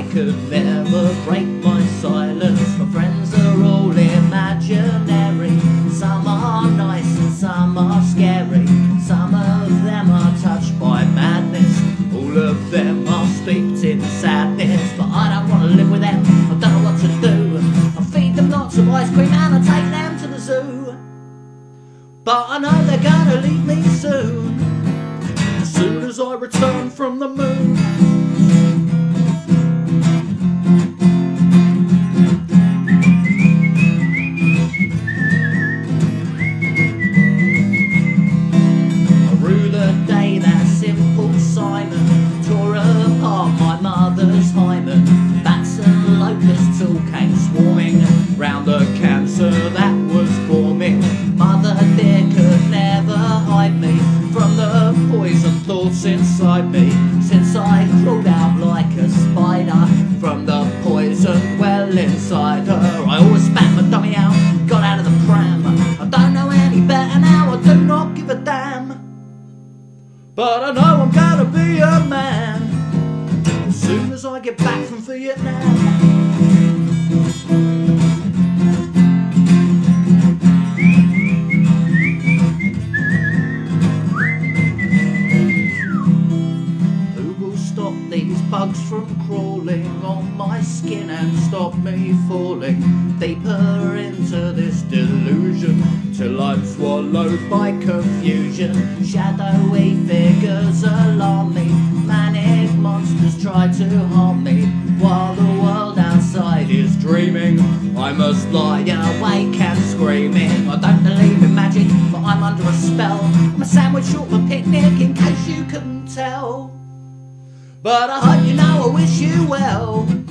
I could never break my silence. My friends are all imaginary. Some are nice and some are scary. Some of them are touched by madness. All of them are steeped in sadness. But I don't want to live with them, I don't know what to do. I feed them lots of ice cream and I take them to the zoo. But I know they're gonna leave me soon, as soon as I return from the moon. I rue the day that simple Simon tore apart my mother's hymen. Bats and locusts all came swarming round the cancer that was forming. Mother dear could never hide me from the poison thoughts inside me, since I crawled out like a spider from the poison well inside her. I always spat my dummy out, got out of the pram. I don't know any better now, I do not give a damn. But I know I'm gonna be a man as soon as I get back from Vietnam. These bugs from crawling on my skin and stop me falling deeper into this delusion, till I'm swallowed by confusion. Shadowy figures alarm me, manic monsters try to harm me, while the world outside is dreaming. I must lie awake and screaming. I don't believe in magic, but I'm under a spell. I'm a sandwich short of a picnic, in case you couldn't tell. But I hope you know I wish you well.